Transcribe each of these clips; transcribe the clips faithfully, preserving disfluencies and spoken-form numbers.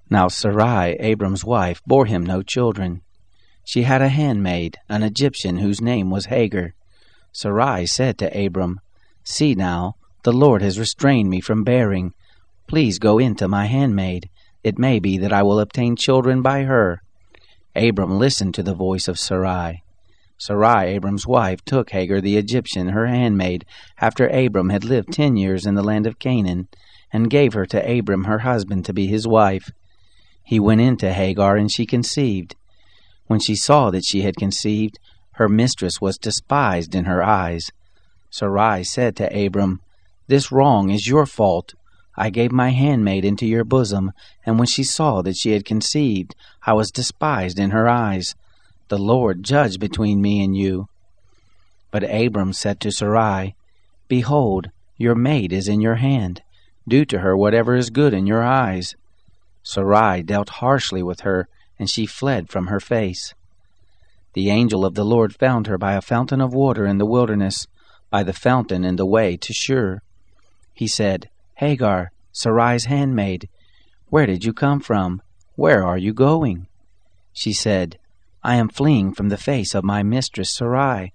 Now Sarai, Abram's wife, bore him no children. She had a handmaid, an Egyptian, whose name was Hagar. Sarai said to Abram, See now, the Lord has restrained me from bearing. Please go in to my handmaid. It may be that I will obtain children by her. Abram listened to the voice of Sarai. Sarai, Abram's wife, took Hagar the Egyptian, her handmaid, after Abram had lived ten years in the land of Canaan, and gave her to Abram her husband to be his wife. He went in to Hagar, and she conceived. When she saw that she had conceived, her mistress was despised in her eyes. Sarai said to Abram, This wrong is your fault. I gave my handmaid into your bosom, and when she saw that she had conceived, I was despised in her eyes. The Lord judge between me and you. But Abram said to Sarai, Behold, your maid is in your hand. Do to her whatever is good in your eyes. Sarai dealt harshly with her, and she fled from her face. The angel of the Lord found her by a fountain of water in the wilderness, by the fountain in the way to Shur. He said, Hagar, Sarai's handmaid, where did you come from? Where are you going? She said, I am fleeing from the face of my mistress Sarai.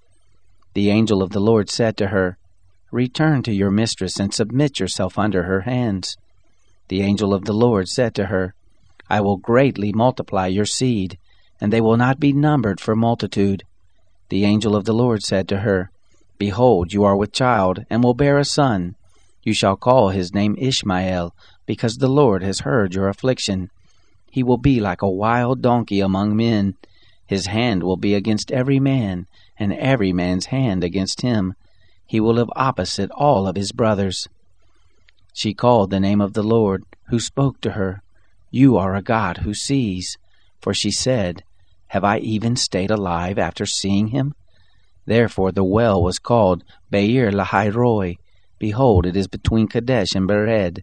The angel of the Lord said to her, Return to your mistress and submit yourself under her hands. The angel of the Lord said to her, I will greatly multiply your seed, and they will not be numbered for multitude. The angel of the Lord said to her, Behold, you are with child, and will bear a son. You shall call his name Ishmael, because the Lord has heard your affliction. He will be like a wild donkey among men. His hand will be against every man, and every man's hand against him. He will live opposite all of his brothers. She called the name of the Lord, who spoke to her, You are a God who sees. For she said, Have I even stayed alive after seeing him? Therefore the well was called Beer Lahairoi. Behold, it is between Kadesh and Bered.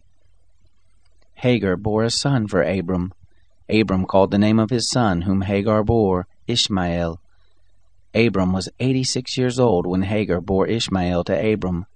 Hagar bore a son for Abram. Abram called the name of his son, whom Hagar bore, Ishmael. Abram was eighty-six years old when Hagar bore Ishmael to Abram.